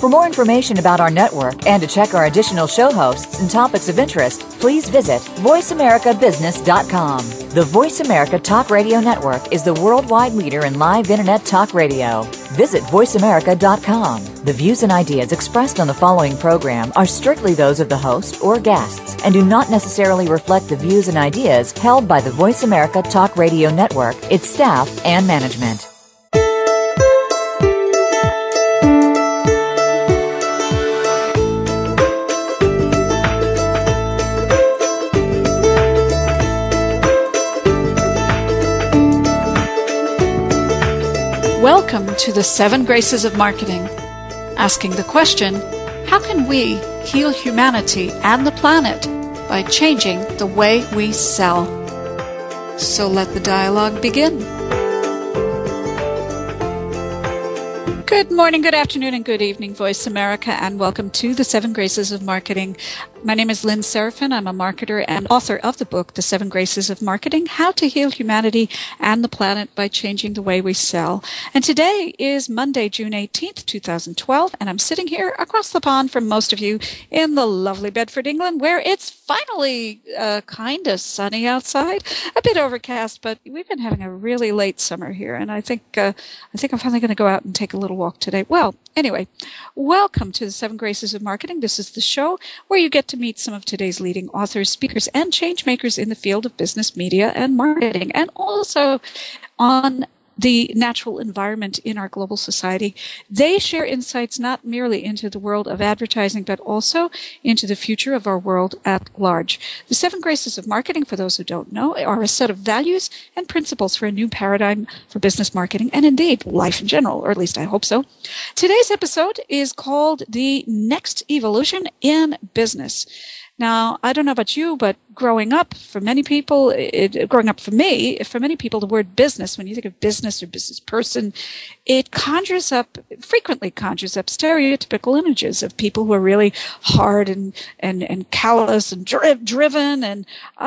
For more information about our network and to check our additional show hosts and topics of interest, please visit voiceamericabusiness.com. The Voice America Talk Radio Network is the worldwide leader in live Internet talk radio. Visit voiceamerica.com. The views and ideas expressed on the following program are strictly those of the host or guests and do not necessarily reflect the views and ideas held by the Voice America Talk Radio Network, its staff, and management. Welcome to the 7 Graces of Marketing, asking the question, how can we heal humanity and the planet by changing the way we sell? So let the dialogue begin. Good morning, good afternoon, and good evening, Voice America, and welcome to the 7 Graces of Marketing. My name is Lynn Serafin. I'm a marketer and author of the book, The 7 Graces of Marketing, How to Heal Humanity and the Planet by Changing the Way We Sell. And today is Monday, June 18th, 2012, and I'm sitting here across the pond from most of you in the lovely Bedford, England, where it's finally kind of sunny outside, a bit overcast, but we've been having a really late summer here, and I think I'm finally going to go out and take a little walk today. Well, anyway, welcome to the 7 Graces of Marketing. This is the show where you get to meet some of today's leading authors, speakers, and change makers in the field of business, media, and marketing, and also on the natural environment in our global society. They share insights not merely into the world of advertising, but also into the future of our world at large. The 7 Graces of Marketing, for those who don't know, are a set of values and principles for a new paradigm for business marketing and indeed life in general, or at least I hope so. Today's episode is called The Next Evolution in Business. Now, I don't know about you, but growing up, for many people, the word business, when you think of business or business person, it frequently conjures up stereotypical images of people who are really hard and callous and driven and,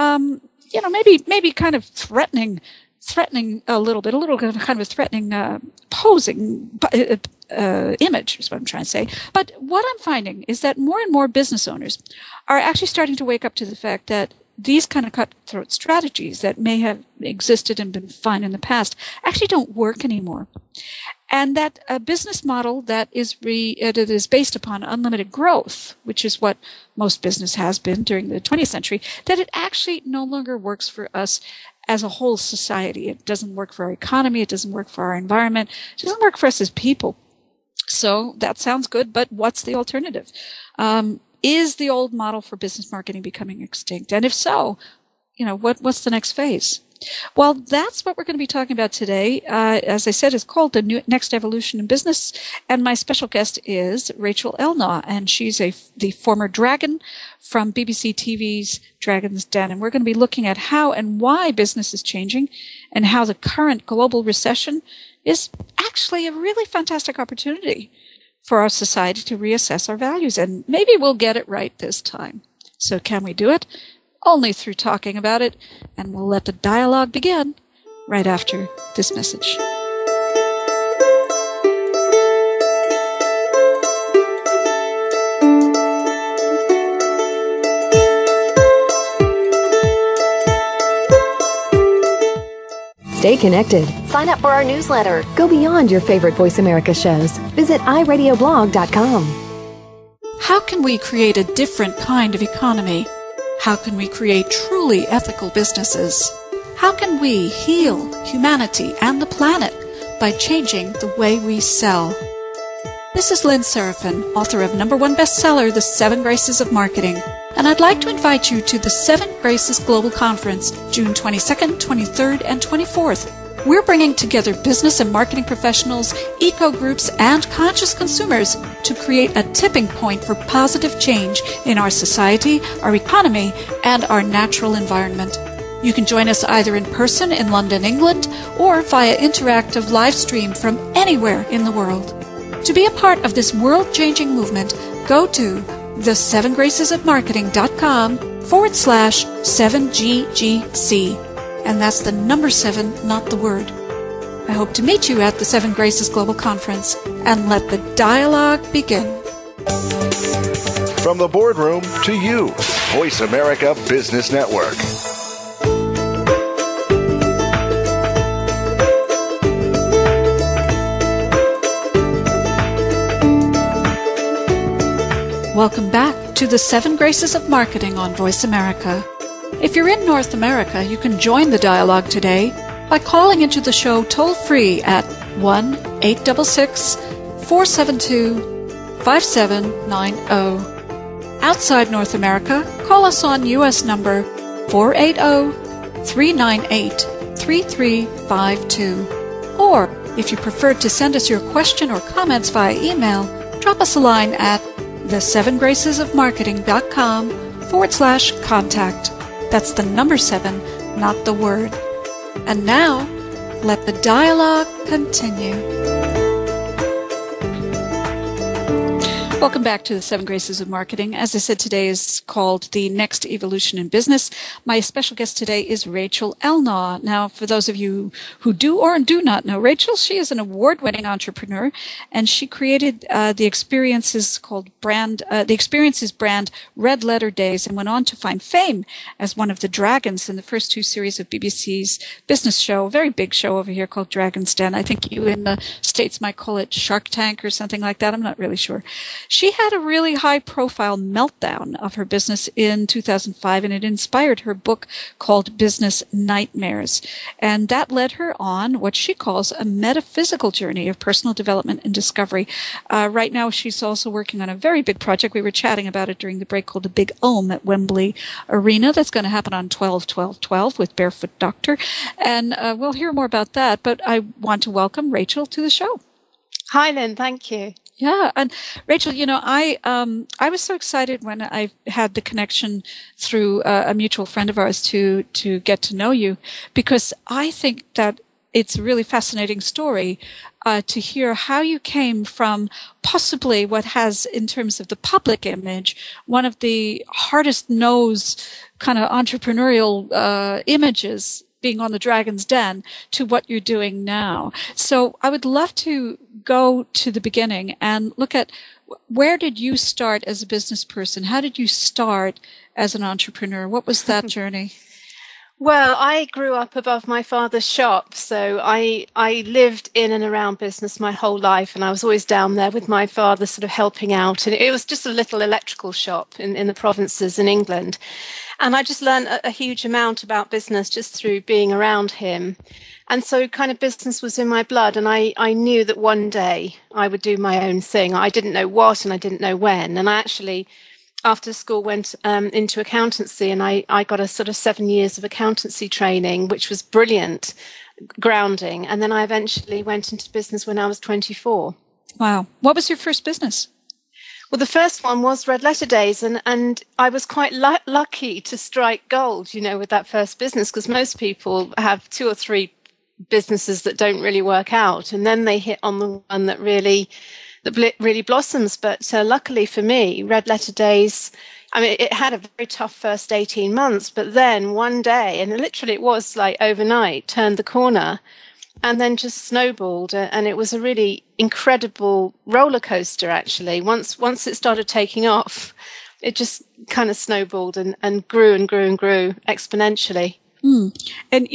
maybe kind of threatening a little kind of a threatening posing image is what I'm trying to say. But what I'm finding is that more and more business owners are actually starting to wake up to the fact that these kind of cutthroat strategies that may have existed and been fine in the past actually don't work anymore. And that a business model that is based upon unlimited growth, which is what most business has been during the 20th century, that it actually no longer works for us as a whole society. It doesn't work for our economy. It doesn't work for our environment. It doesn't work for us as people. So that sounds good, but what's the alternative? Is the old model for business marketing becoming extinct? And if so, what's the next phase? Well, that's what we're going to be talking about today. As I said, it's called The Next Evolution in Business. And my special guest is Rachel Elnaugh, and she's the former dragon from BBC TV's Dragon's Den. And we're going to be looking at how and why business is changing and how the current global recession is actually a really fantastic opportunity for our society to reassess our values. And maybe we'll get it right this time. So can we do it? Only through talking about it, and we'll let the dialogue begin right after this message. Stay connected. Sign up for our newsletter. Go beyond your favorite Voice America shows. Visit iradioblog.com. How can we create a different kind of economy? How can we create truly ethical businesses? How can we heal humanity and the planet by changing the way we sell? This is Lynn Serafin, author of #1 bestseller, The 7 Graces of Marketing, and I'd like to invite you to the 7 Graces Global Conference, June 22nd, 23rd, and 24th. We're bringing together business and marketing professionals, eco-groups, and conscious consumers to create a tipping point for positive change in our society, our economy, and our natural environment. You can join us either in person in London, England, or via interactive live stream from anywhere in the world. To be a part of this world-changing movement, go to the7gracesofmarketing.com/7GGC. And that's the number 7, not the word. I hope to meet you at the 7 Graces Global Conference, and let the dialogue begin. From the boardroom to you, Voice America Business Network. Welcome back to the 7 Graces of Marketing on Voice America. If you're in North America, you can join the dialogue today by calling into the show toll-free at 1-866-472-5790. Outside North America, call us on U.S. number 480-398-3352. Or, if you prefer to send us your question or comments via email, drop us a line at the7gracesofmarketing.com/contact. That's the number 7, not the word. And now, let the dialogue continue. Welcome back to the 7 Graces of Marketing. As I said, today is called The Next Evolution in Business. My special guest today is Rachel Elnaugh. Now, for those of you who do or do not know Rachel, she is an award-winning entrepreneur, and she created the Experiences brand Red Letter Days, and went on to find fame as one of the dragons in the first 2 series of BBC's business show, a very big show over here called Dragon's Den. I think you in the States might call it Shark Tank or something like that. I'm not really sure. She had a really high-profile meltdown of her business in 2005, and it inspired her book called Business Nightmares. And that led her on what she calls a metaphysical journey of personal development and discovery. Right now, she's also working on a very big project. We were chatting about it during the break, called the Big Ohm at Wembley Arena. That's going to happen on 12/12/12 with Barefoot Doctor. And we'll hear more about that. But I want to welcome Rachel to the show. Hi, Lynn. Thank you. Yeah. And Rachel, I was so excited when I had the connection through a mutual friend of ours to get to know you, because I think that it's a really fascinating story to hear how you came from possibly what has, in terms of the public image, one of the hardest nosed kind of entrepreneurial images, being on the Dragon's Den, to what you're doing now. So I would love to go to the beginning and look at, where did you start as a business person? How did you start as an entrepreneur? What was that journey? Well, I grew up above my father's shop, so I lived in and around business my whole life, and I was always down there with my father sort of helping out. And it was just a little electrical shop in the provinces in England. And I just learned a huge amount about business just through being around him. And so kind of business was in my blood, and I knew that one day I would do my own thing. I didn't know what, and I didn't know when. And I actually, after school, went into accountancy, and I got a sort of 7 years of accountancy training, which was brilliant, grounding. And then I eventually went into business when I was 24. Wow. What was your first business? Well, the first one was Red Letter Days, and I was quite lucky to strike gold, with that first business, because most people have 2 or 3 businesses that don't really work out, and then they hit on the one that really blossoms. But luckily for me, Red Letter Days, I mean, it had a very tough first 18 months, but then one day, and literally it was like overnight, turned the corner and then just snowballed. And it was a really incredible roller coaster, actually. Once it started taking off, it just kind of snowballed and grew and grew and grew exponentially. And,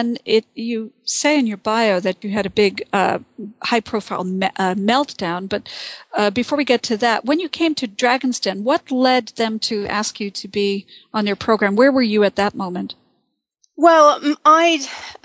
you say in your bio that you had a big, high-profile meltdown. But before we get to that, when you came to Dragon's Den, what led them to ask you to be on their program? Where were you at that moment? Well, I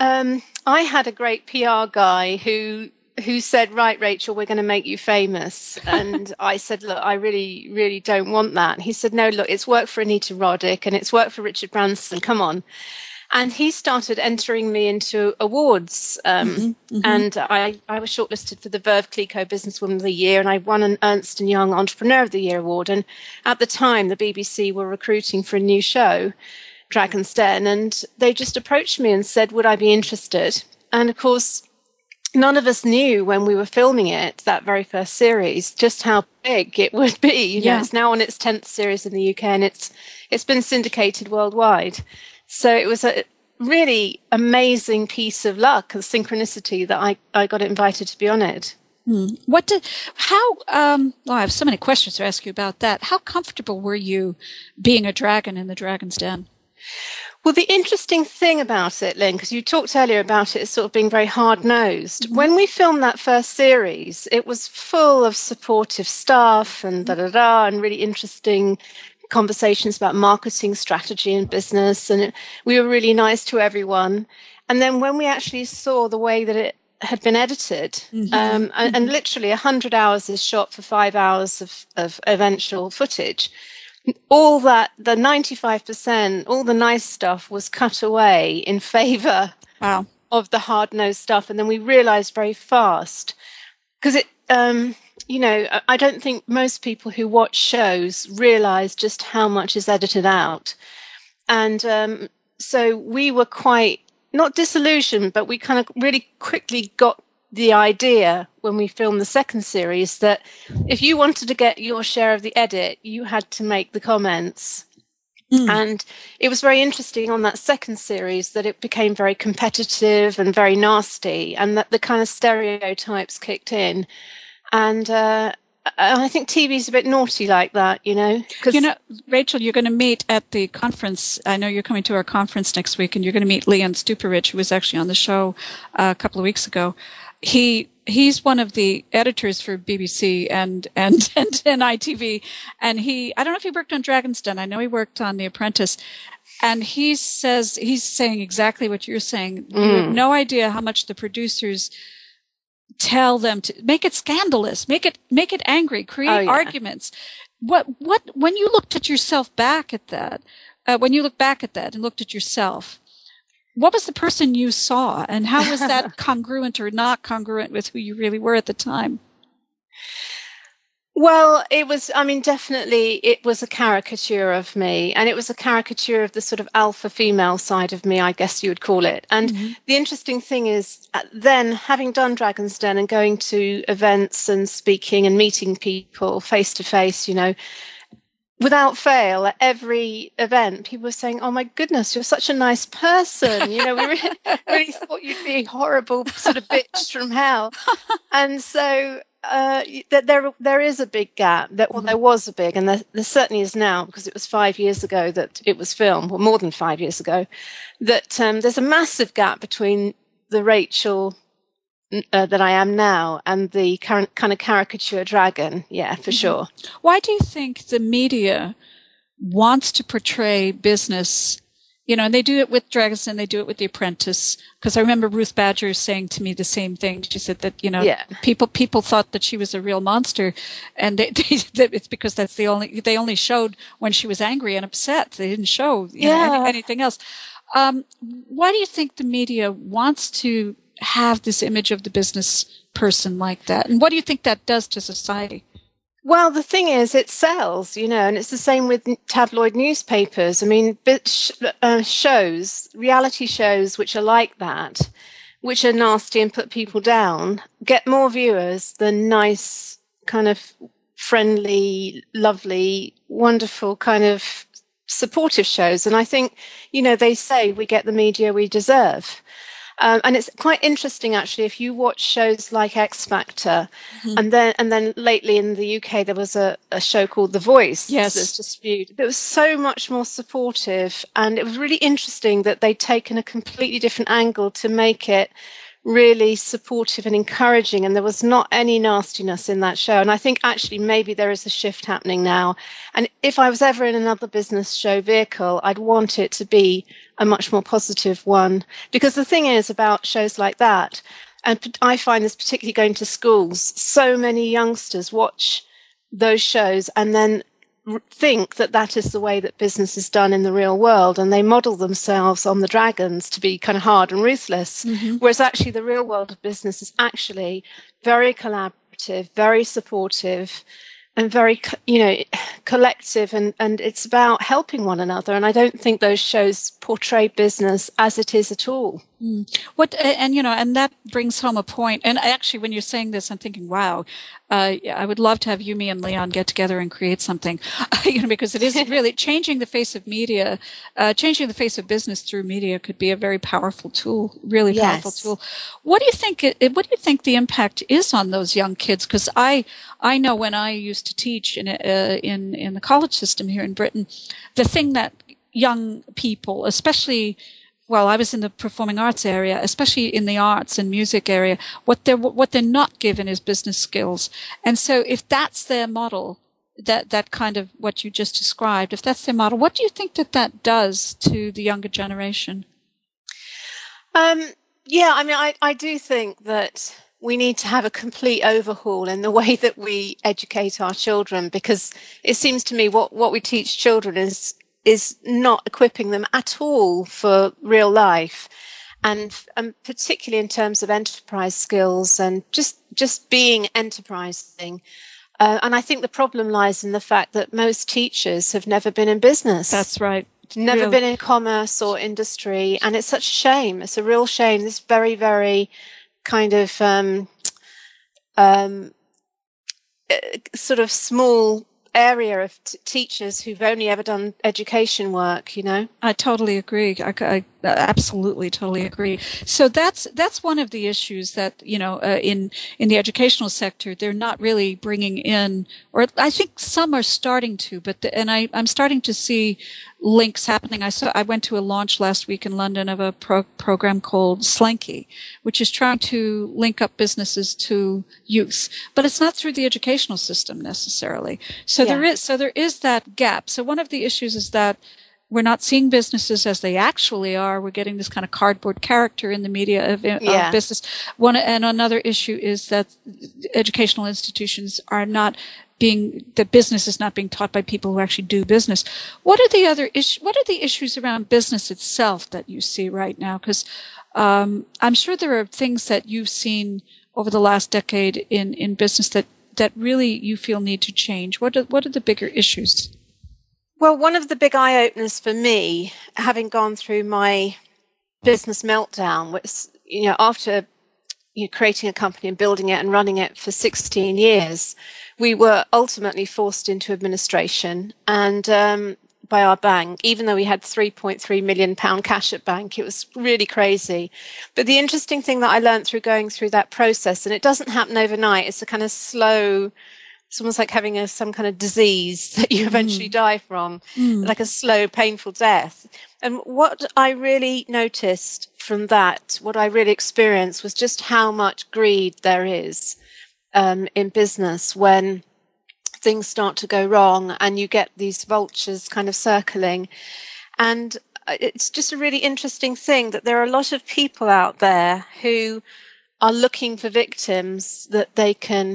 had a great PR guy who said, right, Rachel, we're going to make you famous. And I said, look, I really, really don't want that. And he said, no, look, it's worked for Anita Roddick and it's worked for Richard Branson. Come on. And he started entering me into awards. And I was shortlisted for the Verve Clicquot Businesswoman of the Year, and I won an Ernst & Young Entrepreneur of the Year award. And at the time, the BBC were recruiting for a new show, Dragon's Den, and they just approached me and said, would I be interested? And of course, none of us knew when we were filming it, that very first series, just how big it would be. You know, it's now on its 10th series in the UK, and it's been syndicated worldwide. So it was a really amazing piece of luck and synchronicity that I got invited to be on it. Well, I have so many questions to ask you about that. How comfortable were you being a dragon in the Dragon's Den? Well, the interesting thing about it, Lynn, because you talked earlier about it as sort of being very hard-nosed. Mm-hmm. When we filmed that first series, it was full of supportive staff and and really interesting conversations about marketing strategy and business. And we were really nice to everyone. And then when we actually saw the way that it had been edited, and literally 100 hours is shot for 5 hours of eventual footage, all that, the 95%, all the nice stuff was cut away in favor of the hard-nosed stuff. And then we realized very fast, because it, I don't think most people who watch shows realize just how much is edited out. And so we were quite, not disillusioned, but we kind of really quickly got the idea when we filmed the second series that if you wanted to get your share of the edit, you had to make the comments. And it was very interesting on that second series that it became very competitive and very nasty, and that the kind of stereotypes kicked in. And I think TV is a bit naughty like that, Rachel, you're going to meet at the conference. I know you're coming to our conference next week, and you're going to meet Leon Stuparich, who was actually on the show a couple of weeks ago. He's one of the editors for BBC and ITV, and I don't know if he worked on Dragon's Den. I know he worked on The Apprentice, and he's saying exactly what you're saying. You have no idea how much the producers tell them to make it scandalous, make it angry, create arguments. What when you looked at yourself back at that, when you look back at that and looked at yourself, what was the person you saw, and how was that congruent or not congruent with who you really were at the time? Well, definitely it was a caricature of me, and it was a caricature of the sort of alpha female side of me, I guess you would call it. And the interesting thing is, then having done Dragon's Den and going to events and speaking and meeting people face to face, without fail, at every event, people were saying, "Oh my goodness, you're such a nice person." We really thought you'd be a horrible sort of bitch from hell. And so there is a big gap. There was a big, and there certainly is now, because it was 5 years ago that it was filmed, or more than 5 years ago, that there's a massive gap between the Rachel that I am now and the current kind of caricature dragon. Yeah, for sure. Why do you think the media wants to portray business? And they do it with Dragon's Den, they do it with The Apprentice. Because I remember Ruth Badger saying to me the same thing. She said that, people thought that she was a real monster, and it's because they only showed when she was angry and upset. They didn't show anything else. Why do you think the media wants to have this image of the business person like that? And what do you think that does to society? Well, the thing is, it sells, and it's the same with tabloid newspapers. I mean, reality shows which are like that, which are nasty and put people down, get more viewers than nice, kind of friendly, lovely, wonderful kind of supportive shows. And I think, they say we get the media we deserve. And it's quite interesting, actually, if you watch shows like X Factor, and then lately in the UK there was a show called The Voice. Yes, that's just viewed. It was so much more supportive, and it was really interesting that they'd taken a completely different angle to make it really supportive and encouraging, and there was not any nastiness in that show. And I think actually maybe there is a shift happening now. And if I was ever in another business show vehicle, I'd want it to be a much more positive one. Because the thing is about shows like that, and I find this particularly going to schools, so many youngsters watch those shows and then think that is the way that business is done in the real world, and they model themselves on the dragons to be kind of hard and ruthless, whereas actually the real world of business is actually very collaborative, very supportive, and very collective, and it's about helping one another. And I don't think those shows portray business as it is at all. What and that brings home a point. And actually, when you're saying this, I'm thinking, wow, I would love to have you, me, and Leon get together and create something, because it is really changing the face of media, changing the face of business through media could be a very powerful tool, really powerful tool. What do you think? What do you think the impact is on those young kids? Because I know when I used to teach in the college system here in Britain, the thing that young people, especially, well, I was in the performing arts area, especially in the arts and music area, what they're not given is business skills. And so if that's their model, that kind of what you just described, if that's their model, what do you think that does to the younger generation? I do think that we need to have a complete overhaul in the way that we educate our children, because it seems to me what we teach children is not equipping them at all for real life, and particularly in terms of enterprise skills and just being enterprising. And I think the problem lies in the fact that most teachers have never been in business. That's right. Never been in commerce or industry. And it's such a shame. It's a real shame. This very, very kind of sort of small area of teachers who've only ever done education work, I totally agree. I absolutely totally agree. So that's one of the issues that, in the educational sector, they're not really bringing in, or I think some are starting to, I'm starting to see links happening. I went to a launch last week in London of a program called Slanky, which is trying to link up businesses to youth, but it's not through the educational system necessarily. So there is that gap. So one of the issues is that we're not seeing businesses as they actually are. We're getting this kind of cardboard character in the media of business. And another issue is that educational institutions are not the business is not being taught by people who actually do business. What are the issues around business itself that you see right now? Because I'm sure there are things that you've seen over the last decade in business that really you feel need to change. What are the bigger issues? Well, one of the big eye-openers for me, having gone through my business meltdown, was, after creating a company and building it and running it for 16 years, we were ultimately forced into administration and by our bank, even though we had £3.3 million cash at bank. It was really crazy. But the interesting thing that I learned through going through that process, and it doesn't happen overnight, it's a kind of slow, it's almost like having some kind of disease that you eventually die from, like a slow, painful death. And what I really noticed from that, what I really experienced, was just how much greed there is in business when things start to go wrong and you get these vultures kind of circling. And it's just a really interesting thing that there are a lot of people out there who are looking for victims that they can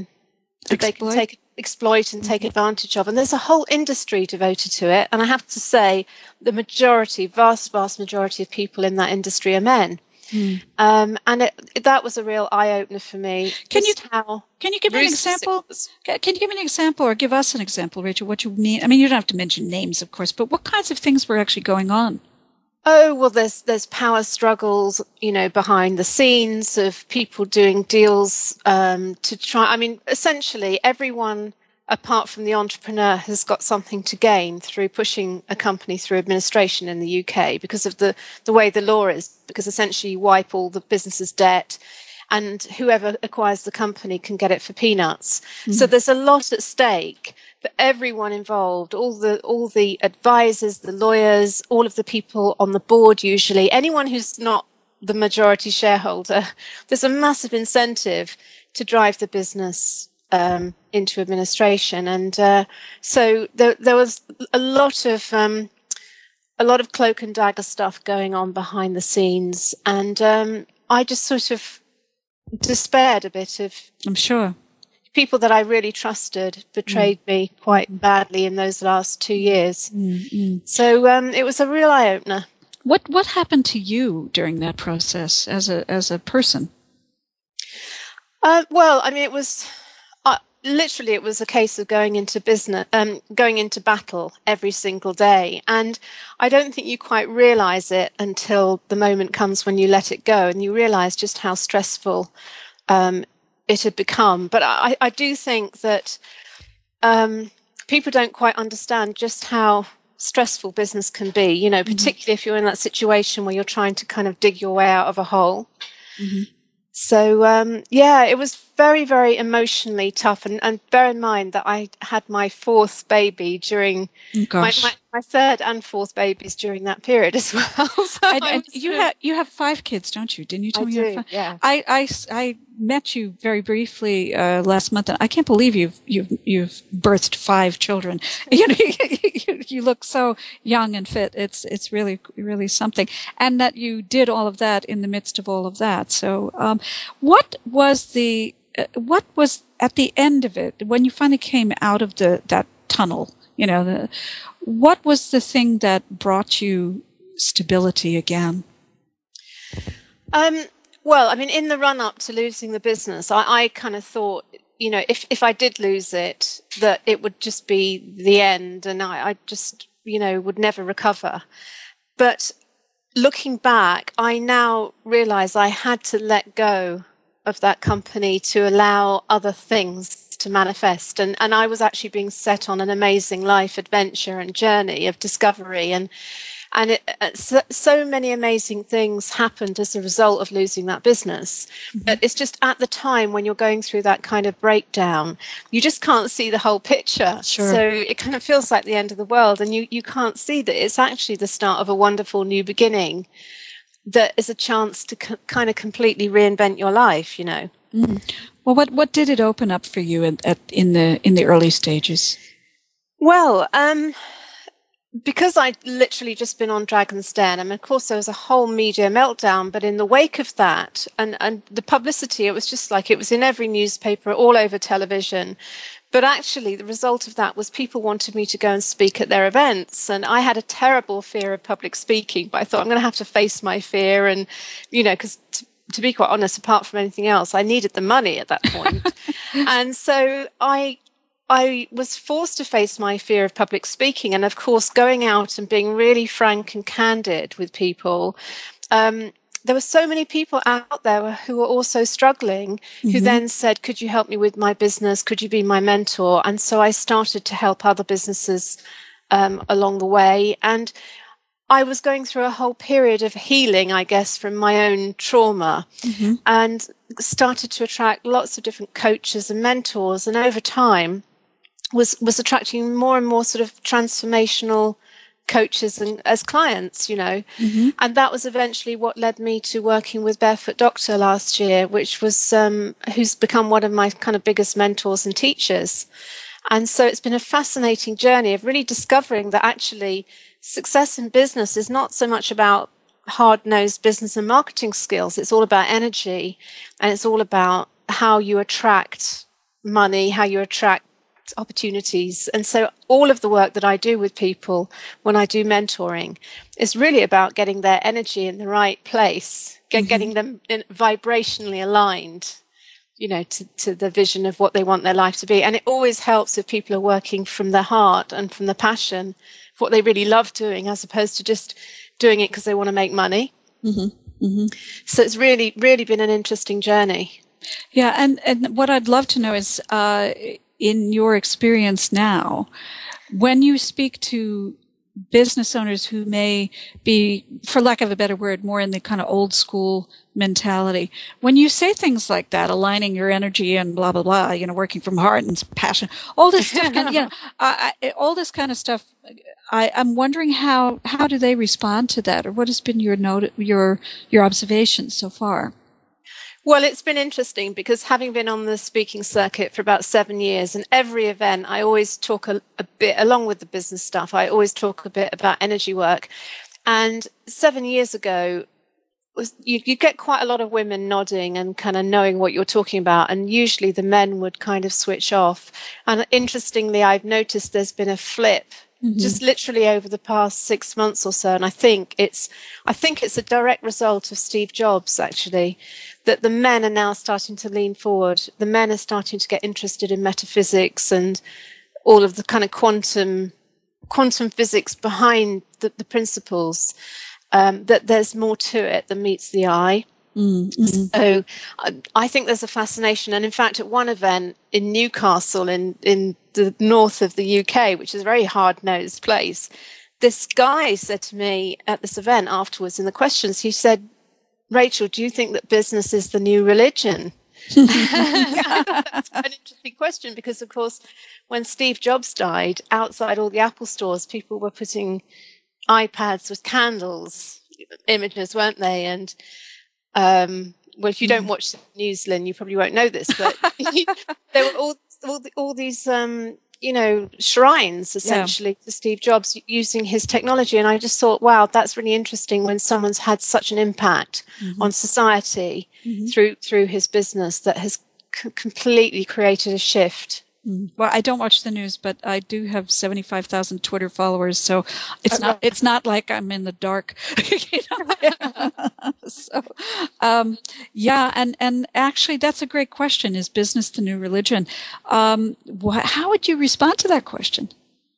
exploit and take advantage of. And there's a whole industry devoted to it. And I have to say, the vast majority of people in that industry are men. And that was a real eye-opener for me. Can you give me an example? Can you give me an example, or give us an example, Rachel, what you mean? I mean, you don't have to mention names, of course, but what kinds of things were actually going on? Oh, well, there's power struggles, behind the scenes of people doing deals to try. I mean, essentially, everyone apart from the entrepreneur has got something to gain through pushing a company through administration in the UK because of the way the law is, because essentially you wipe all the business's debt and whoever acquires the company can get it for peanuts. So there's a lot at stake for everyone involved, all the advisors, the lawyers, all of the people on the board, usually anyone who's not the majority shareholder. There's a massive incentive to drive the business into administration, and so there was a lot of cloak and dagger stuff going on behind the scenes, and I just sort of despaired a bit of. I'm sure people that I really trusted betrayed me quite badly in those last 2 years. So it was a real eye opener. What happened to you during that process as a person? Well, I mean, it was. literally, it was a case of going into going into battle every single day. And I don't think you quite realize it until the moment comes when you let it go and you realize just how stressful it had become. But I do think that people don't quite understand just how stressful business can be, you know, particularly if you're in that situation where you're trying to kind of dig your way out of a hole. So, it was very, very emotionally tough. And bear in mind that I had my fourth baby during my third and fourth babies during that period as well. So you have 5 kids, don't you? Didn't you tell me you had 5? Yeah. I met you very briefly last month, and I can't believe you've birthed 5 children. You know, you look so young and fit. It's really, really something, and that you did all of that in the midst of all of that. So, what was at the end of it when you finally came out of that tunnel? You know, what was the thing that brought you stability again? Well, I mean, in the run up to losing the business, I kind of thought, you know, if I did lose it, that it would just be the end and I just, you know, would never recover. But looking back, I now realize I had to let go of that company to allow other things to manifest. And I was actually being set on an amazing life adventure and journey of discovery. And so many amazing things happened as a result of losing that business. But it's just at the time when you're going through that kind of breakdown, you just can't see the whole picture. Sure. So it kind of feels like the end of the world. And you can't see that it's actually the start of a wonderful new beginning that is a chance to kind of completely reinvent your life, you know. Well, what did it open up for you in the early stages? Well, because I'd literally just been on Dragon's Den, and of course there was a whole media meltdown, but in the wake of that and the publicity, it was just like it was in every newspaper, all over television. But actually the result of that was people wanted me to go and speak at their events. And I had a terrible fear of public speaking, but I thought I'm going to have to face my fear. And, you know, because to be quite honest, apart from anything else, I needed the money at that point. And so I was forced to face my fear of public speaking. And of course, going out and being really frank and candid with people. There were so many people out there who were also struggling, who then said, could you help me with my business? Could you be my mentor? And so I started to help other businesses along the way. And I was going through a whole period of healing, I guess, from my own trauma, and started to attract lots of different coaches and mentors. And over time was attracting more and more sort of transformational coaches and as clients, you know. And that was eventually what led me to working with Barefoot Doctor last year, which was who's become one of my kind of biggest mentors and teachers. And so it's been a fascinating journey of really discovering that actually success in business is not so much about hard-nosed business and marketing skills. It's all about energy, and it's all about how you attract money, how you attract opportunities. And so all of the work that I do with people when I do mentoring is really about getting their energy in the right place, getting them vibrationally aligned, you know, to the vision of what they want their life to be. And it always helps if people are working from their heart and from the passion of what they really love doing, as opposed to just doing it because they want to make money. So it's really, really been an interesting journey. Yeah. And what I'd love to know is, in your experience now, when you speak to business owners who may be, for lack of a better word, more in the kind of old school mentality, when you say things like that, aligning your energy and blah, blah, blah, you know, working from heart and passion, all this stuff, all this kind of stuff, I'm wondering how do they respond to that, or what has been your observations so far? Well, it's been interesting because having been on the speaking circuit for about 7 years, and every event, I always talk a bit, along with the business stuff, I always talk a bit about energy work. And 7 years ago, you get quite a lot of women nodding and kind of knowing what you're talking about. And usually the men would kind of switch off. And interestingly, I've noticed there's been a flip just literally over the past 6 months or so. And I think it's a direct result of Steve Jobs, actually, that the men are now starting to lean forward. The men are starting to get interested in metaphysics and all of the kind of quantum physics behind the principles, that there's more to it than meets the eye. So I think there's a fascination. And in fact, at one event in Newcastle in the north of the UK, which is a very hard-nosed place, this guy said to me at this event afterwards in the questions, he said, "Rachel, do you think that business is the new religion?" That's quite an interesting question, because, of course, when Steve Jobs died, outside all the Apple stores, people were putting iPads with candles images, weren't they? And well, if you don't watch the news, Lynn, you probably won't know this, but there were all these shrines essentially to Steve Jobs using his technology. And I just thought, wow, that's really interesting when someone's had such an impact on society through his business that has completely created a shift. Well, I don't watch the news, but I do have 75,000 Twitter followers, so it's not like I'm in the dark. So, and actually, that's a great question. Is business the new religion? How would you respond to that question?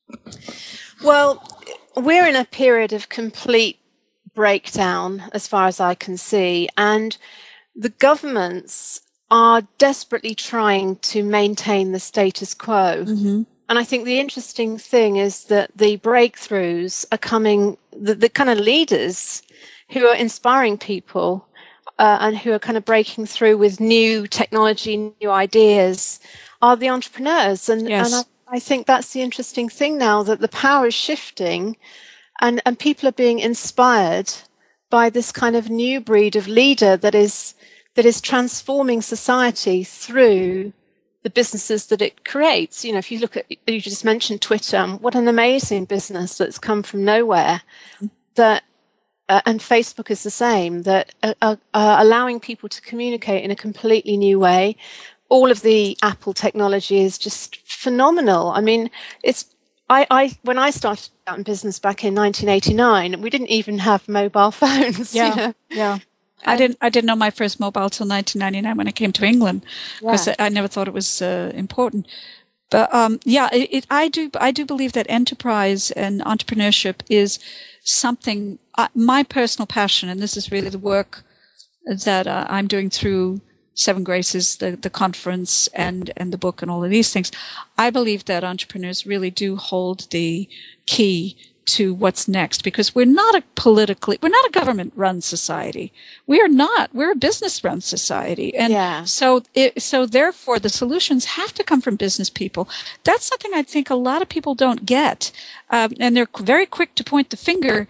Well, we're in a period of complete breakdown, as far as I can see, and the governments are desperately trying to maintain the status quo. And I think the interesting thing is that the breakthroughs are coming, the kind of leaders who are inspiring people and who are kind of breaking through with new technology, new ideas, are the entrepreneurs. And I think that's the interesting thing now, that the power is shifting and people are being inspired by this kind of new breed of leader that is transforming society through the businesses that it creates. You know, if you look at, you just mentioned Twitter, what an amazing business that's come from nowhere, that, and Facebook is the same, that are allowing people to communicate in a completely new way. All of the Apple technology is just phenomenal. I mean, when I started out in business back in 1989, we didn't even have mobile phones. I didn't know my first mobile till 1999 when I came to England, because I never thought it was important. But I do believe that enterprise and entrepreneurship is something, my personal passion, and this is really the work that I'm doing through Seven Graces, the conference and the book and all of these things. I believe that entrepreneurs really do hold the key to what's next, because we're not a government-run society. We're a business-run society. And so therefore the solutions have to come from business people. That's something I think a lot of people don't get. And they're very quick to point the finger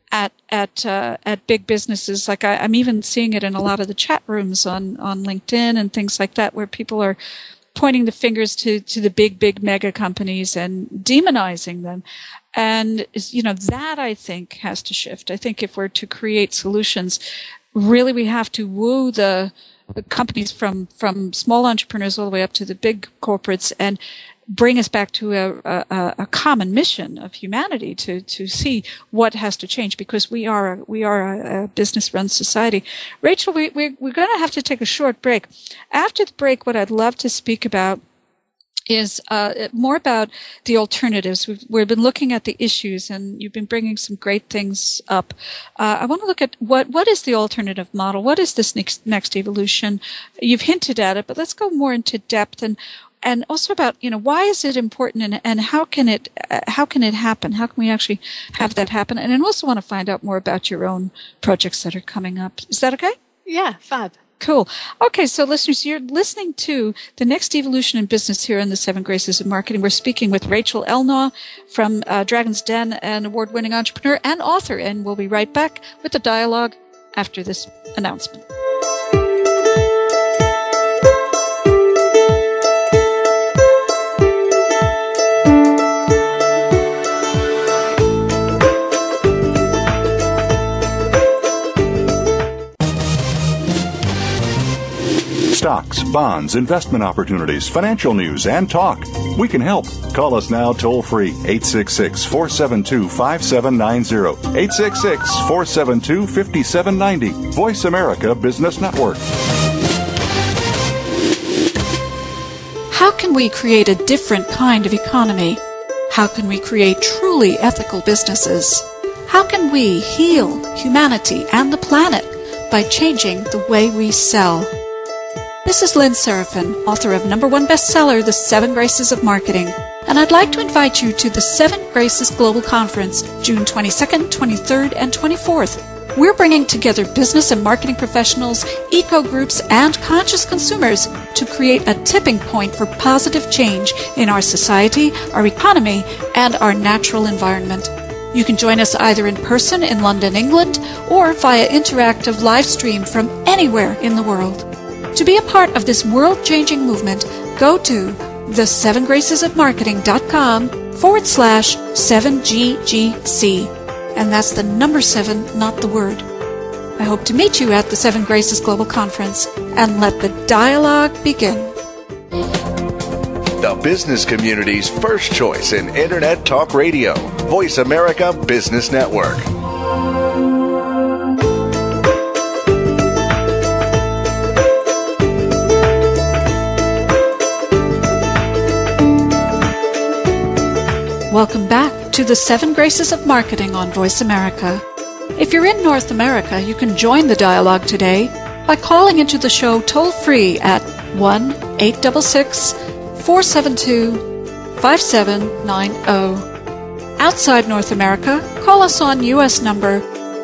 at big businesses. Like I'm even seeing it in a lot of the chat rooms on LinkedIn and things like that, where people are pointing the fingers to the big mega companies and demonizing them. And, that I think has to shift. I think if we're to create solutions, really we have to woo the companies from small entrepreneurs all the way up to the big corporates and bring us back to a common mission of humanity to see what has to change, because we are a business-run society. Rachel, we're going to have to take a short break. After the break, what I'd love to speak about is more about the alternatives. We've been looking at the issues, and you've been bringing some great things up. I want to look at what is the alternative model? What is this next evolution? You've hinted at it, but let's go more into depth and also about, why is it important and how can it happen? How can we actually have that happen? And I also want to find out more about your own projects that are coming up. Is that okay? Yeah, fab. Cool. Okay, so listeners, you're listening to The Next Evolution in Business here on the Seven Graces of Marketing. We're speaking with Rachel Elnaugh from Dragon's Den, an award-winning entrepreneur and author, and we'll be right back with the dialogue after this announcement. Stocks, bonds, investment opportunities, financial news, and talk. We can help. Call us now toll free, 866-472-5790, 866-472-5790. Voice America Business Network. How can we create a different kind of economy? How can we create truly ethical businesses? How can we heal humanity and the planet by changing the way we sell? This is Lynn Serafin, author of #1 bestseller, The 7 Graces of Marketing, and I'd like to invite you to the 7 Graces Global Conference, June 22nd, 23rd, and 24th. We're bringing together business and marketing professionals, eco-groups, and conscious consumers to create a tipping point for positive change in our society, our economy, and our natural environment. You can join us either in person in London, England, or via interactive live stream from anywhere in the world. To be a part of this world-changing movement, go to the7gracesofmarketing.com/7GGC. And that's the number 7, not the word. I hope to meet you at the 7 Graces Global Conference, and let the dialogue begin. The business community's first choice in Internet Talk Radio. Voice America Business Network. Welcome back to the 7 Graces of Marketing on Voice America. If you're in North America, you can join the dialogue today by calling into the show toll-free at 1-866-472-5790. Outside North America, call us on U.S. number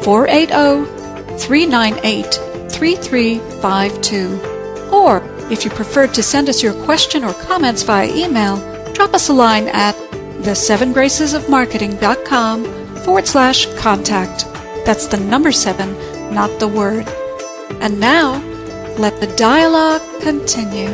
480-398-3352. Or, if you prefer to send us your question or comments via email, drop us a line at the7gracesofmarketing.com/contact. That's the number 7, not the word. And now, let the dialogue continue.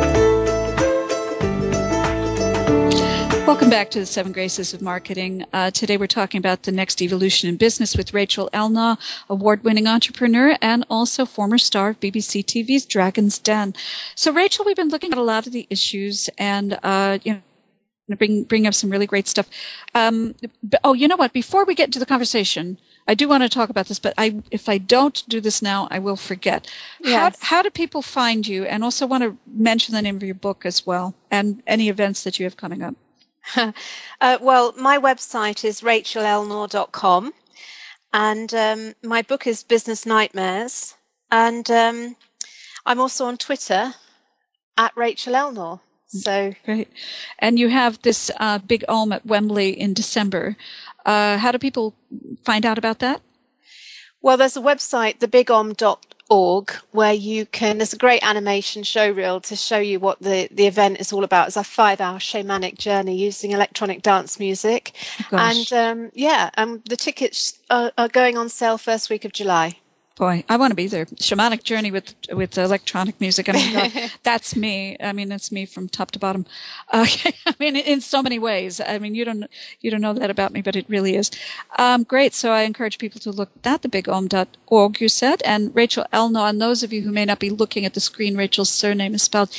Welcome back to the 7 Graces of Marketing. Today we're talking about the next evolution in business with Rachel Elnaugh, award-winning entrepreneur and also former star of BBC TV's Dragon's Den. So Rachel, we've been looking at a lot of the issues and, bring up some really great stuff. You know what? Before we get into the conversation, I do want to talk about this, but if I don't do this now, I will forget. Yes. How do people find you? And also want to mention the name of your book as well, and any events that you have coming up. Well, my website is rachelelnaugh.com, and my book is Business Nightmares, and I'm also on Twitter at Rachel Elnaugh. So great. And you have this big OM at Wembley in December. How do people find out about that? Well, there's a website, thebigom.org, where you can, there's a great animation show reel to show you what the event is all about. It's a 5-hour shamanic journey using electronic dance music. Oh, gosh. And the tickets are going on sale first week of July. Boy, I want to be there. Shamanic journey with electronic music. I mean, that's me. I mean, that's me from top to bottom. I mean, in so many ways. I mean, you don't know that about me, but it really is. Great. So I encourage people to look at thebigom.org, you said, and Rachel Elnaugh. And those of you who may not be looking at the screen, Rachel's surname is spelled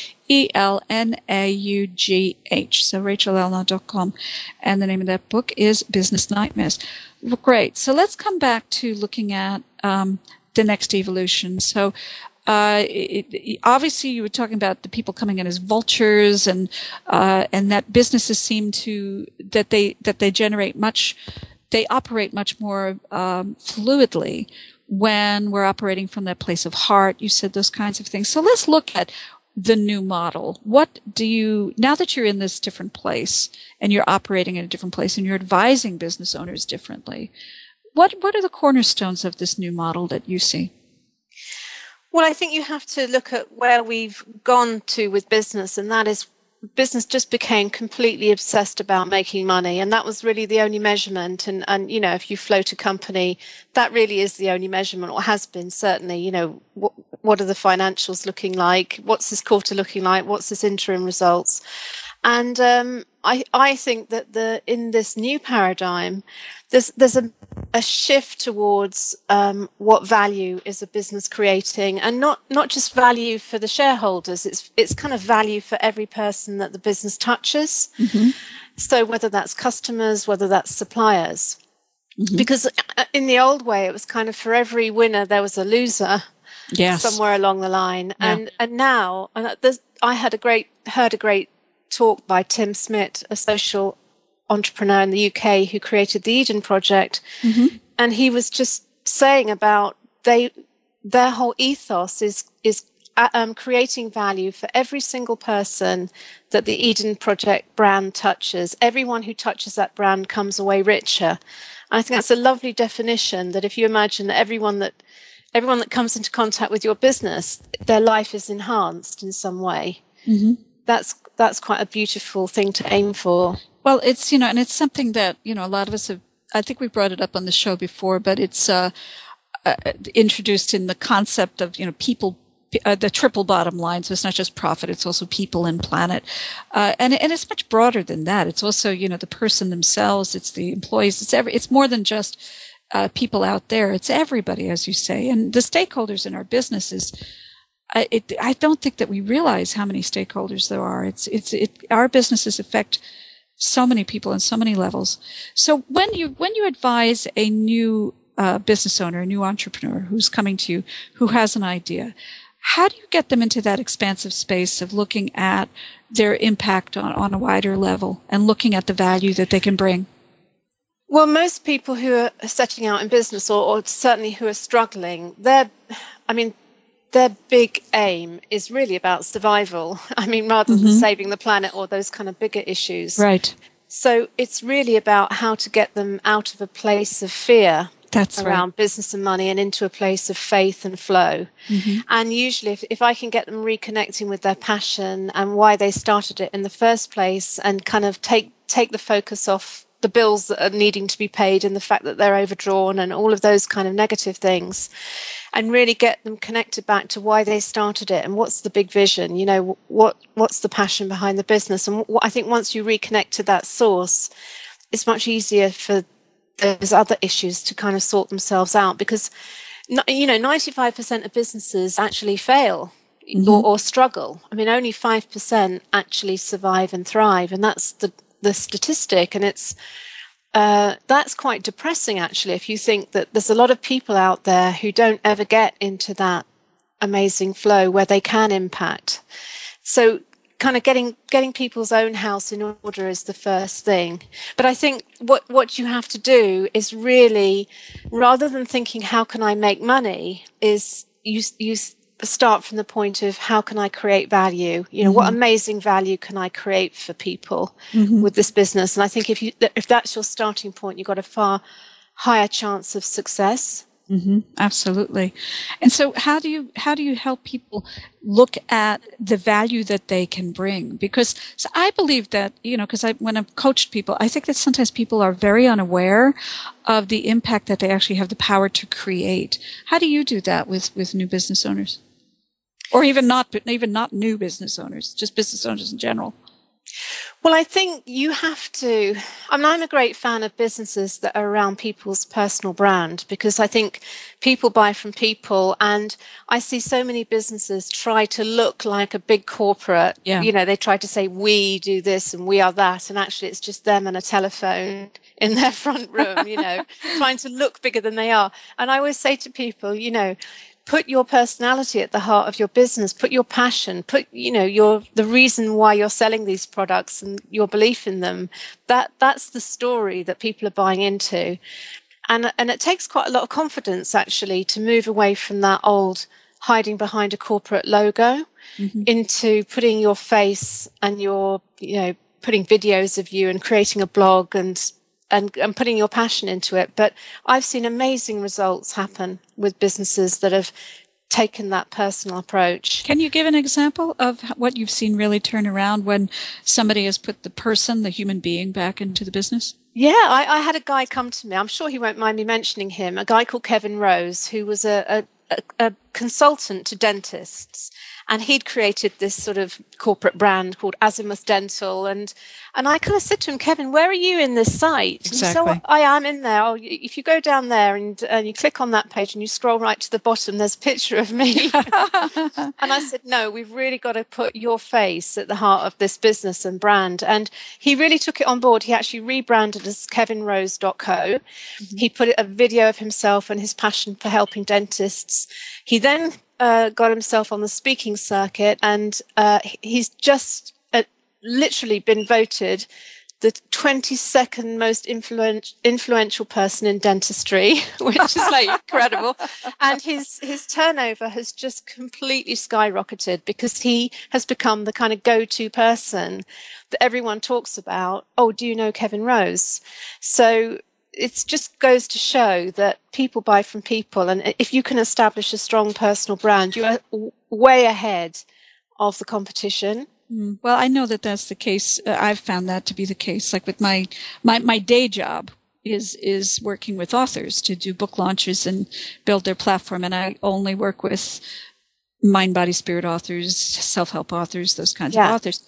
ELNAUGH. So rachelelnaugh.com. And the name of that book is Business Nightmares. Well, great. So let's come back to looking at the next evolution. So obviously you were talking about the people coming in as vultures, and that businesses seem to they operate much more fluidly when we're operating from that place of heart. You said those kinds of things. So let's look at the new model. What do you, now that you're in this different place and you're operating in a different place and you're advising business owners differently, what are the cornerstones of this new model that you see? Well, I think you have to look at where we've gone to with business, and that is business just became completely obsessed about making money, and that was really the only measurement. And if you float a company, that really is the only measurement, or has been certainly. What are the financials looking like? What's this quarter looking like? What's this interim results? And I think that in this new paradigm, there's a shift towards what value is a business creating, and not just value for the shareholders. It's kind of value for every person that the business touches. Mm-hmm. So whether that's customers, whether that's suppliers, because in the old way, it was kind of for every winner, there was a loser somewhere along the line. And now, I heard a great talk by Tim Smith, a social entrepreneur in the UK who created the Eden Project. And he was just saying about their whole ethos is creating value for every single person that the Eden Project brand touches. Everyone who touches that brand comes away richer. I think that's a lovely definition, that if you imagine that everyone that comes into contact with your business, their life is enhanced in some way. That's quite a beautiful thing to aim for. Well, it's, and it's something that, a lot of us have, I think we brought it up on the show before, but it's introduced in the concept of, people, the triple bottom line. So it's not just profit, it's also people and planet. And it's much broader than that. It's also, the person themselves, it's the employees, it's more than just people out there. It's everybody, as you say. And the stakeholders in our businesses, I don't think that we realize how many stakeholders there are. Our businesses affect so many people on so many levels. So when you advise a new business owner, a new entrepreneur who's coming to you, who has an idea, how do you get them into that expansive space of looking at their impact on a wider level and looking at the value that they can bring? Well, most people who are setting out in business, or certainly who are struggling, their big aim is really about survival. Rather than saving the planet or those kind of bigger issues. Right. So it's really about how to get them out of a place of fear around business and money and into a place of faith and flow. And usually if I can get them reconnecting with their passion and why they started it in the first place, and kind of take the focus off the bills that are needing to be paid and the fact that they're overdrawn and all of those kind of negative things, and really get them connected back to why they started it and what's the big vision, what's the passion behind the business. And I think once you reconnect to that source, it's much easier for those other issues to kind of sort themselves out, because 95% of businesses actually fail or struggle. Only 5% actually survive and thrive, and that's the statistic. And it's that's quite depressing, actually, if you think that there's a lot of people out there who don't ever get into that amazing flow where they can impact. So kind of getting people's own house in order is the first thing. But I think what you have to do is really, rather than thinking, how can I make money, is you start from the point of, how can I create value? What amazing value can I create for people with this business? And I think if that's your starting point, you've got a far higher chance of success. Absolutely. And so how do you help people look at the value that they can bring? Because I believe that, when I've coached people, I think that sometimes people are very unaware of the impact that they actually have the power to create. How do you do that with new business owners? Or even not new business owners, just business owners in general? Well, I think you have to, I'm a great fan of businesses that are around people's personal brand, because I think people buy from people, and I see so many businesses try to look like a big corporate. They try to say, we do this and we are that, and actually it's just them and a telephone in their front room, trying to look bigger than they are. And I always say to people, put your personality at the heart of your business, put your passion, put, the reason why you're selling these products and your belief in them. That's the story that people are buying into. And it takes quite a lot of confidence, actually, to move away from that old hiding behind a corporate logo into putting your face and putting videos of you and creating a blog and putting your passion into it. But I've seen amazing results happen with businesses that have taken that personal approach. Can you give an example of what you've seen really turn around when somebody has put the human being, back into the business? Yeah, I had a guy come to me. I'm sure he won't mind me mentioning him. A guy called Kevin Rose, who was a consultant to dentists, and he'd created this sort of corporate brand called Azimuth Dental. And I kind of said to him, Kevin, where are you in this site? Exactly. And so I am in there. Oh, if you go down there and you click on that page and you scroll right to the bottom, there's a picture of me. And I said, no, we've really got to put your face at the heart of this business and brand. And he really took it on board. He actually rebranded as kevinrose.co. Mm-hmm. He put a video of himself and his passion for helping dentists. He then got himself on the speaking circuit, and he's just literally been voted the 22nd most influential person in dentistry, which is like incredible. And his turnover has just completely skyrocketed because he has become the kind of go-to person that everyone talks about. Oh, do you know Kevin Rose? So it just goes to show that people buy from people. And if you can establish a strong personal brand, you are way ahead of the competition. Well, I know that that's the case. I've found that to be the case. Like with my day job is working with authors to do book launches and build their platform. And I only work with mind, body, spirit authors, self-help authors, those kinds of authors.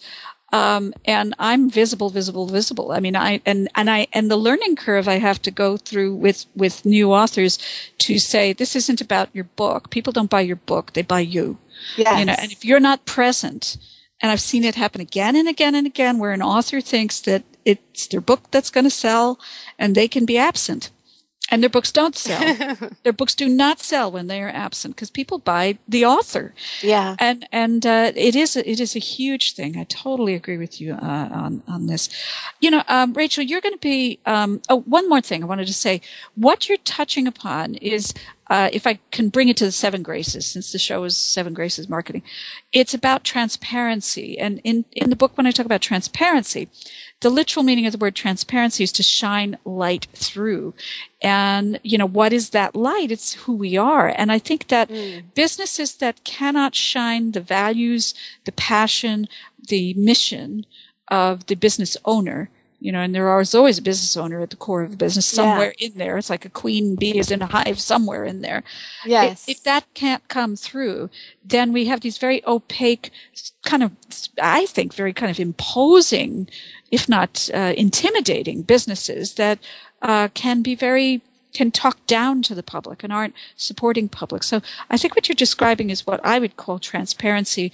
And I'm visible. I mean, and the learning curve I have to go through with new authors to say, this isn't about your book. People don't buy your book. They buy you. Yes. You know, and if you're not present, and I've seen it happen again and again and again, where an author thinks that it's their book that's going to sell and they can be absent. And their books don't sell. Their books do not sell when they are absent because people buy the author. Yeah. And it is a huge thing. I totally agree with you on this. You know, Rachel, you're going to be one more thing I wanted to say. What you're touching upon is if I can bring it to the 7 Graces, since the show is 7 Graces Marketing, it's about transparency. And in the book, when I talk about transparency, the literal meaning of the word transparency is to shine light through. And, you know, what is that light? It's who we are. And I think that businesses that cannot shine the values, the passion, the mission of the business owner, you know, and there is always a business owner at the core of the business somewhere in there. It's like a queen bee is in a hive somewhere in there. Yes. If that can't come through, then we have these very opaque, kind of, I think, very kind of imposing, if not intimidating businesses that can talk down to the public and aren't supporting public. So I think what you're describing is what I would call transparency.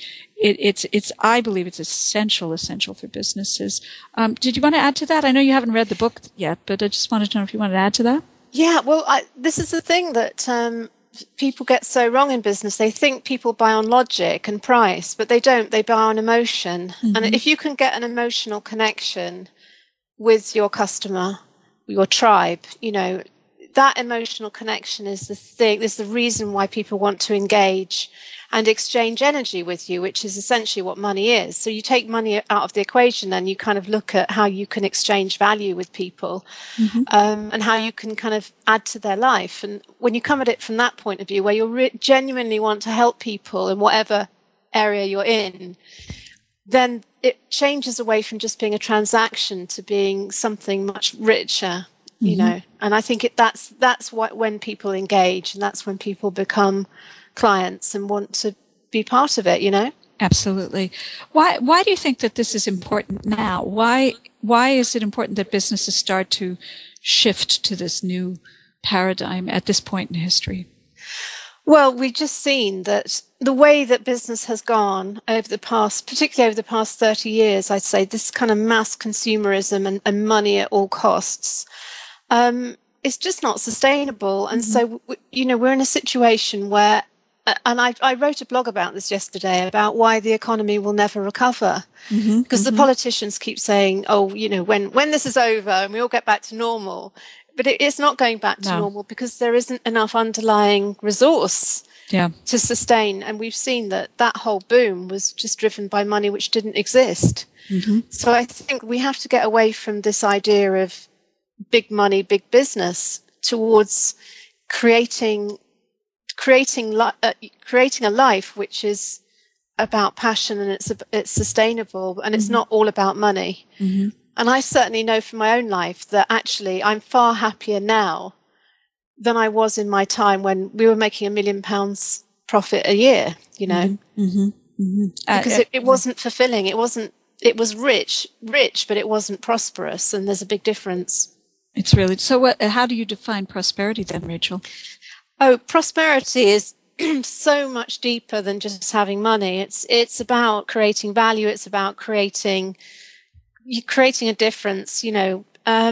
I believe it's essential for businesses. Did you want to add to that? I know you haven't read the book yet, but I just wanted to know if you wanted to add to that. Yeah, well, this is the thing that people get so wrong in business. They think people buy on logic and price, but they don't. They buy on emotion. Mm-hmm. And if you can get an emotional connection with your customer, your tribe, you know, that emotional connection is the thing, is the reason why people want to engage and exchange energy with you, which is essentially what money is. So you take money out of the equation and you kind of look at how you can exchange value with people, and how you can kind of add to their life. And when you come at it from that point of view, where you genuinely want to help people in whatever area you're in, then it changes away from just being a transaction to being something much richer. You know, and I think that's what, when people engage, and that's when people become clients and want to be part of it, you know? Absolutely. Why do you think that this is important now? Why is it important that businesses start to shift to this new paradigm at this point in history? Well, we've just seen that the way that business has gone particularly over the past 30 years, I'd say this kind of mass consumerism and money at all costs, it's just not sustainable. And so, you know, we're in a situation where, and I wrote a blog about this yesterday, about why the economy will never recover. Because the politicians keep saying, oh, you know, when this is over and we all get back to normal. But it's not going back to normal because there isn't enough underlying resource to sustain. And we've seen that whole boom was just driven by money which didn't exist. So I think we have to get away from this idea of big money, big business, towards creating a life which is about passion, and it's sustainable, and it's not all about money. And I certainly know from my own life that actually I'm far happier now than I was in my time when we were making £1 million profit a year, you know, because it wasn't fulfilling. It was rich, but it wasn't prosperous. And there's a big difference. It's really, so how do you define prosperity then, Rachel? Oh, prosperity is so much deeper than just having money. It's about creating value. It's about creating a difference, you know.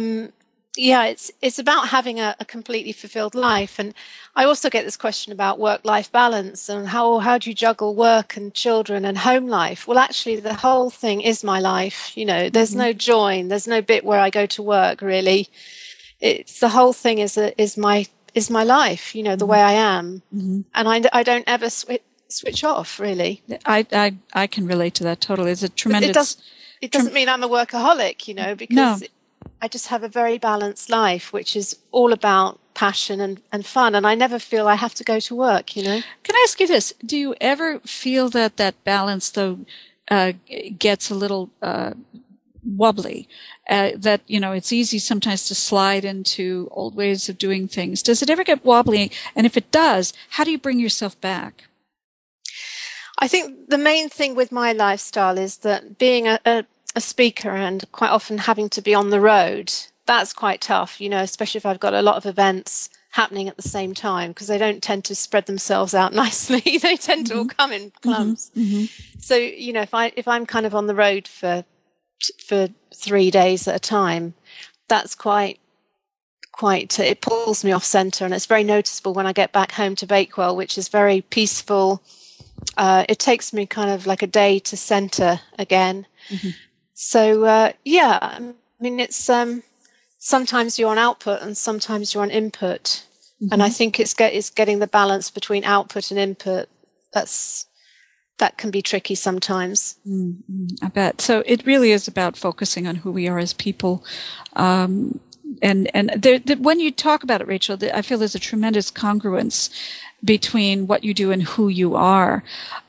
It's about having a completely fulfilled life. And I also get this question about work-life balance and how do you juggle work and children and home life? Well, actually, the whole thing is my life. You know, there's no join. There's no bit where I go to work, really. It's the whole thing is my life, you know, the way I am. And I don't ever switch off, really. I can relate to that totally. It's a tremendous... It doesn't mean I'm a workaholic, you know, because I just have a very balanced life, which is all about passion and fun. And I never feel I have to go to work, you know. Can I ask you this? Do you ever feel that balance, though, gets a little wobbly? That, you know, it's easy sometimes to slide into old ways of doing things. Does it ever get wobbly? And if it does, how do you bring yourself back? I think the main thing with my lifestyle is that being a speaker and quite often having to be on the road, that's quite tough, you know, especially if I've got a lot of events happening at the same time, because they don't tend to spread themselves out nicely. They tend to all come in clumps. So, you know, if I'm kind of on the road for 3 days at a time, that's quite it pulls me off center, and it's very noticeable when I get back home to Bakewell, which is very peaceful. It takes me kind of like a day to center again. So, I mean, it's sometimes you're on output and sometimes you're on input. And I think it's getting the balance between output and input. That can be tricky sometimes. I bet. So it really is about focusing on who we are as people. And when you talk about it, Rachel, I feel there's a tremendous congruence between what you do and who you are.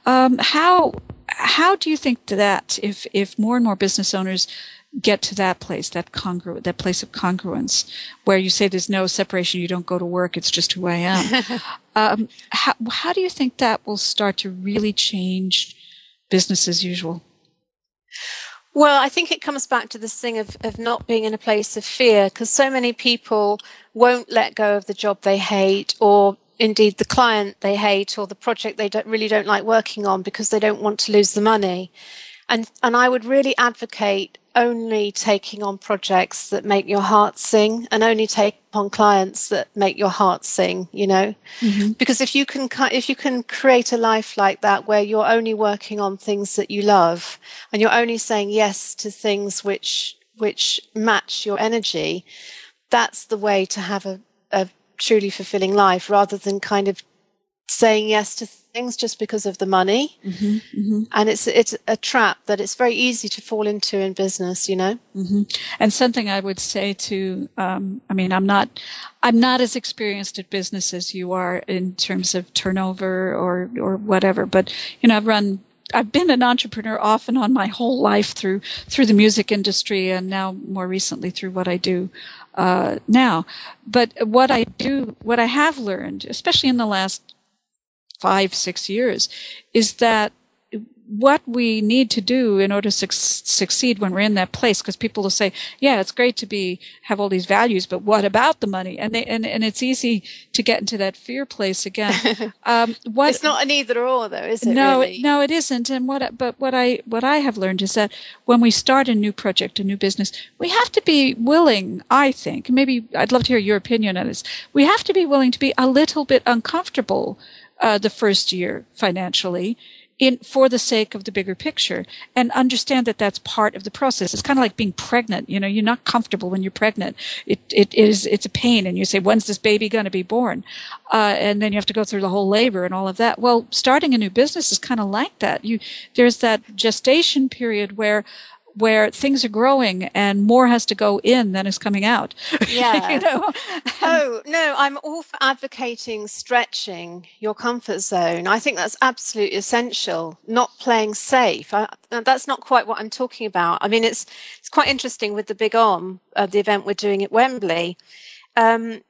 How do you think that if more and more business owners get to that place, that place of congruence, where you say there's no separation, you don't go to work, it's just who I am. How do you think that will start to really change business as usual? Well, I think it comes back to this thing of not being in a place of fear, because so many people won't let go of the job they hate, or indeed the client they hate, or the project they really don't like working on, because they don't want to lose the money. And I would really advocate only taking on projects that make your heart sing, and only take on clients that make your heart sing, you know. Because if you can create a life like that, where you're only working on things that you love, and you're only saying yes to things which match your energy, that's the way to have a truly fulfilling life, rather than kind of saying yes to things just because of the money. And it's a trap that it's very easy to fall into in business, you know. And something I would say to, I mean, I'm not as experienced at business as you are in terms of turnover or whatever, but you know, I've been an entrepreneur off and on my whole life through the music industry, and now more recently through what I do now. But what I have learned, especially in the last 5-6 years, is that what we need to do in order to succeed when we're in that place, because people will say, yeah, it's great to have all these values, but what about the money? And it's easy to get into that fear place again. It's not an either or, though, is it? No, really? No, it isn't. And what I have learned is that when we start a new project, a new business, we have to be willing, I think, maybe I'd love to hear your opinion on this, we have to be willing to be a little bit uncomfortable the first year financially, for the sake of the bigger picture, and understand that that's part of the process. It's kind of like being pregnant. You know, you're not comfortable when you're pregnant. It's a pain, and you say, when's this baby going to be born? And then you have to go through the whole labor and all of that. Well, starting a new business is kind of like that. There's that gestation period where things are growing and more has to go in than is coming out. Yeah. You know? Oh, no, I'm all for advocating stretching your comfort zone. I think that's absolutely essential, not playing safe. That's not quite what I'm talking about. I mean, it's quite interesting with the Big Om, the event we're doing at Wembley.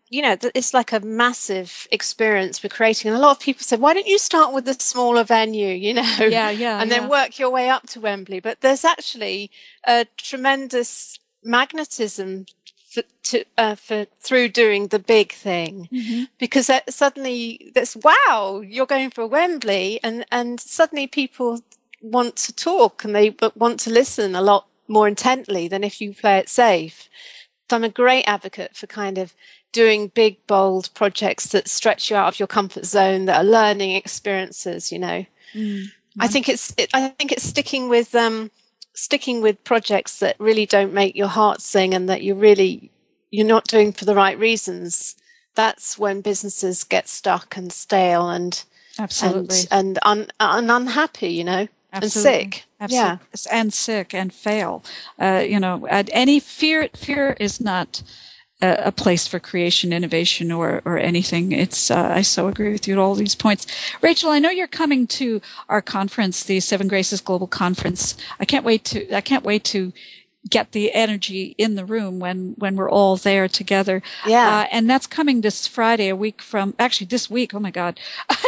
it's like a massive experience we're creating. And a lot of people said, why don't you start with a smaller venue, and then work your way up to Wembley? But there's actually a tremendous magnetism through doing the big thing, because suddenly wow, you're going for Wembley, and suddenly people want to talk and they want to listen a lot more intently than if you play it safe. So I'm a great advocate for kind of doing big, bold projects that stretch you out of your comfort zone, that are learning experiences. I think it's sticking with projects that really don't make your heart sing and that you're not doing for the right reasons. That's when businesses get stuck and stale and absolutely and unhappy, Absolutely. and sick. Absolutely. Yeah, and sick and fail. Any fear is not a place for creation, innovation, or anything. It's I so agree with you at all these points. Rachel, I know you're coming to our conference, the Seven Graces Global Conference. I can't wait to get the energy in the room when we're all there together. Yeah. And that's coming this Friday, this week. Oh my God.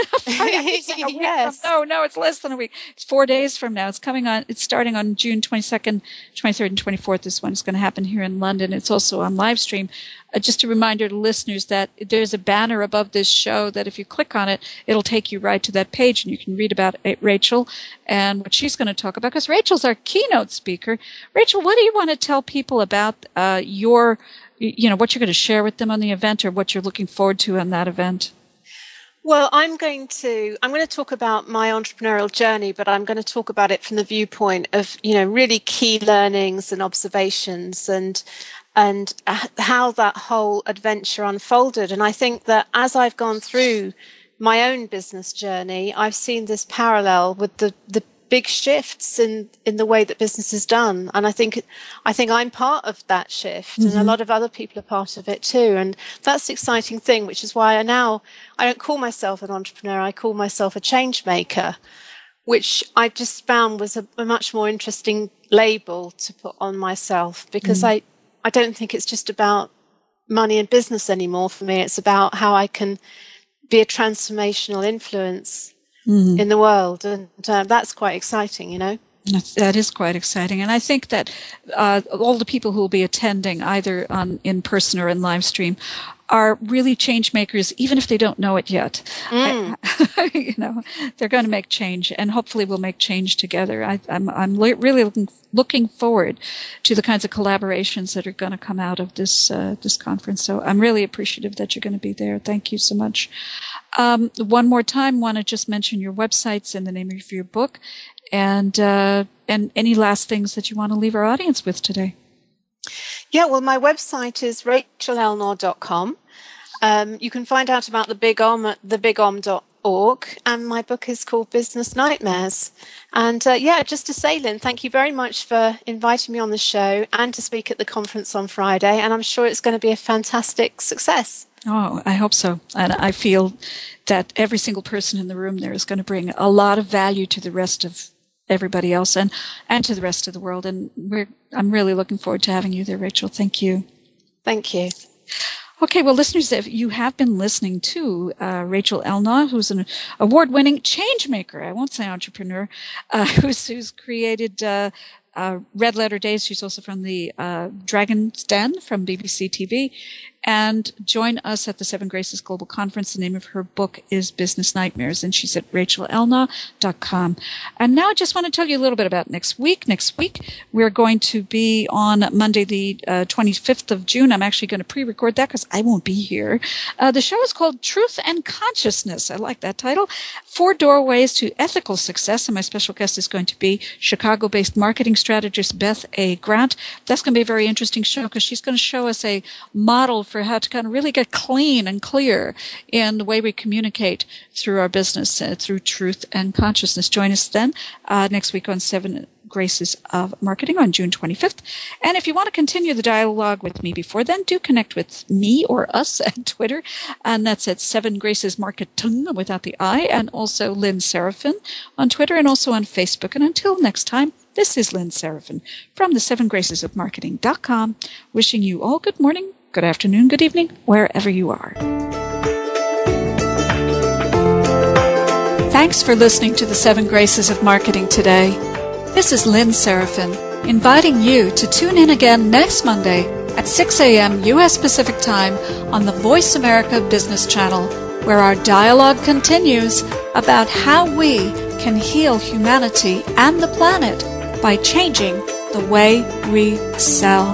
Yes. No, it's less than a week. It's 4 days from now. It's starting on June 22nd, 23rd, and 24th. This one is going to happen here in London. It's also on live stream. Just a reminder to listeners that there's a banner above this show that if you click on it, it'll take you right to that page and you can read about Rachel and what she's going to talk about, because Rachel's our keynote speaker. Rachel, what do you want to tell people about what you're going to share with them on the event, or what you're looking forward to on that event? Well, I'm going to talk about my entrepreneurial journey, but I'm going to talk about it from the viewpoint of, really key learnings and observations and how that whole adventure unfolded. And I think that as I've gone through my own business journey, I've seen this parallel with the big shifts in the way that business is done. And I think I'm part of that shift, and a lot of other people are part of it too. And that's the exciting thing, which is why I don't call myself an entrepreneur. I call myself a change maker, which I just found was a much more interesting label to put on myself, because I don't think it's just about money and business anymore for me. It's about how I can be a transformational influence in the world. And that's quite exciting, That is quite exciting. And I think that all the people who will be attending, either in person or in live stream, are really change makers, even if they don't know it yet. They're going to make change, and hopefully we'll make change together. I'm really looking forward to the kinds of collaborations that are going to come out of this conference. So I'm really appreciative that you're going to be there. Thank you so much. One more time, want to just mention your websites and the name of your book, and any last things that you want to leave our audience with today. Yeah, well, my website is rachelelnaugh.com. You can find out about the Big Om at thebigom.org, and my book is called Business Nightmares. And just to say, Lynn, thank you very much for inviting me on the show and to speak at the conference on Friday. And I'm sure it's going to be a fantastic success. Oh, I hope so. And I feel that every single person in the room there is going to bring a lot of value to the rest of everybody else and to the rest of the world. And I'm really looking forward to having you there, Rachel. Thank you. Thank you. Okay, well, listeners, if you have been listening to Rachel Elnaugh, who's an award-winning change maker, I won't say entrepreneur, who's created Red Letter Days. She's also from the Dragon's Den from BBC TV. And join us at the Seven Graces Global Conference. The name of her book is Business Nightmares, and she's at rachelelnaugh.com. And now I just want to tell you a little bit about next week. Next week, we're going to be on Monday, the 25th of June. I'm actually going to pre-record that because I won't be here. The show is called Truth and Consciousness. I like that title. 4 Doorways to Ethical Success. And my special guest is going to be Chicago-based marketing strategist Beth A. Grant. That's going to be a very interesting show because she's going to show us a model for how to kind of really get clean and clear in the way we communicate through our business, through truth and consciousness. Join us then next week on 7 Graces of Marketing on June 25th. And if you want to continue the dialogue with me before then, do connect with me or us at Twitter. And that's at 7 Graces Marketing without the I, and also Lynn Serafin on Twitter and also on Facebook. And until next time, this is Lynn Serafin from the 7 Graces of Marketing.com, wishing you all good morning, good afternoon, good evening, wherever you are. Thanks for listening to the 7 Graces of Marketing today. This is Lynn Serafin, inviting you to tune in again next Monday at 6 a.m. U.S. Pacific Time on the Voice America Business Channel, where our dialogue continues about how we can heal humanity and the planet by changing the way we sell.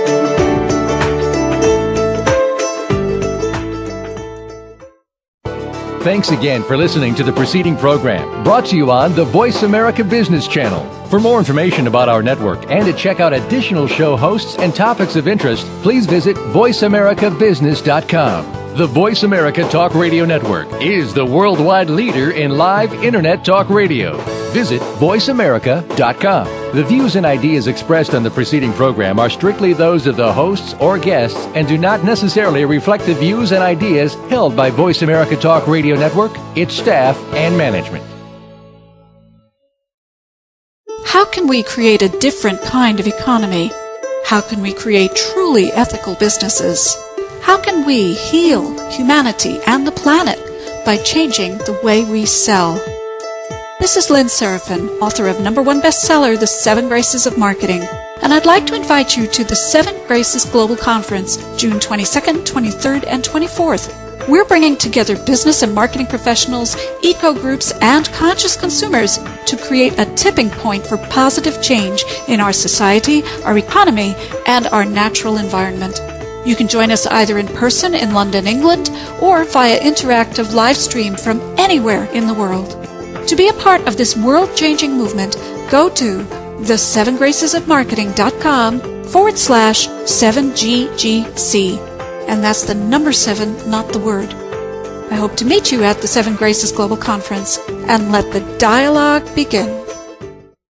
Thanks again for listening to the preceding program, brought to you on the Voice America Business Channel. For more information about our network and to check out additional show hosts and topics of interest, please visit voiceamericabusiness.com. The Voice America Talk Radio Network is the worldwide leader in live Internet talk radio. Visit voiceamerica.com. The views and ideas expressed on the preceding program are strictly those of the hosts or guests and do not necessarily reflect the views and ideas held by Voice America Talk Radio Network, its staff, and management. How can we create a different kind of economy? How can we create truly ethical businesses? How can we heal humanity and the planet by changing the way we sell? This is Lynn Serafin, author of #1 bestseller, The 7 Graces of Marketing, and I'd like to invite you to the 7 Graces Global Conference, June 22nd, 23rd, and 24th. We're bringing together business and marketing professionals, eco-groups, and conscious consumers to create a tipping point for positive change in our society, our economy, and our natural environment. You can join us either in person in London, England, or via interactive live stream from anywhere in the world. To be a part of this world-changing movement, go to the7gracesofmarketing.com/7GGC. And that's the number 7, not the word. I hope to meet you at the 7 Graces Global Conference, and let the dialogue begin.